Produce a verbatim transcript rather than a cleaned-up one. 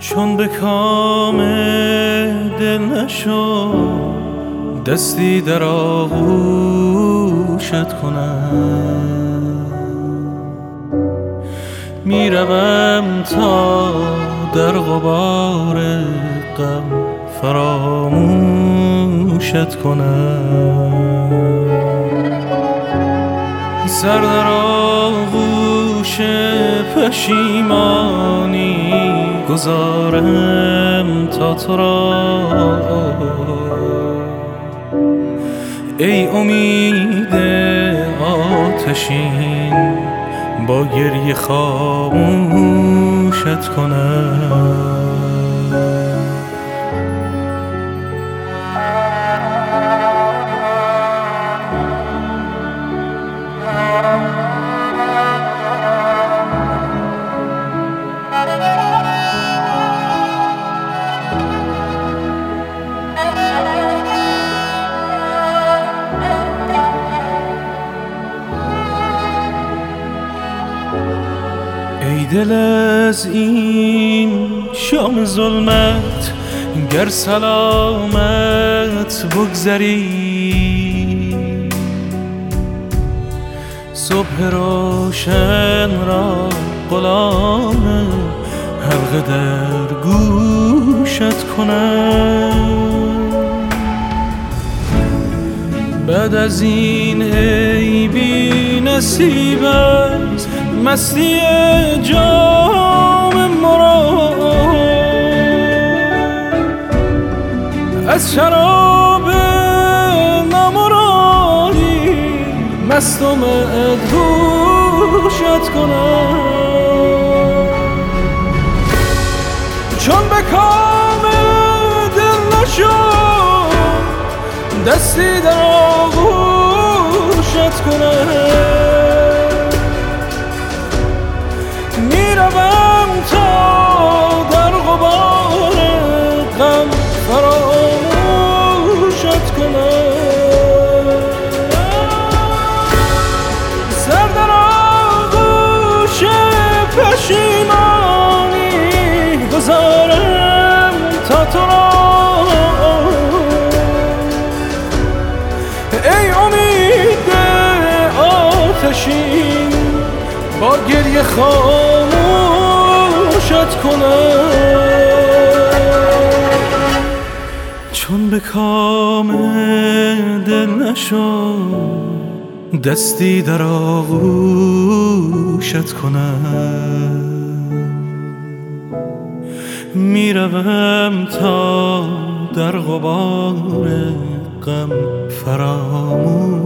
چون به کام دل نشو دستی در آغوشت کنم، میروم تا در غبار غم فراموشت کنم. سر در آغوش پشیمانی گذارم تا تو را، ای امید آتشین با گریه خاموشت کنم. ای دل از این شام ظلمت گر سلامت بگذری، صبح روشن را غلام حلقه در گوشت کنم. بعد از این ای بی نصیب است مستی جام مراد، از شراب نامرادی مست و مدهوشت کنم. چون به کام دل نشو دستی در آغوشت کنم، میروم تا در غبار غم فراموشت کنم. سر در آغوش پشیمانی گذارم تا تو را، ای امید آتشین با گریه خاموشت کنم. چون به کام دل نشو دستی در آغوشت کنم، میروم تا در غبار غم فراموشت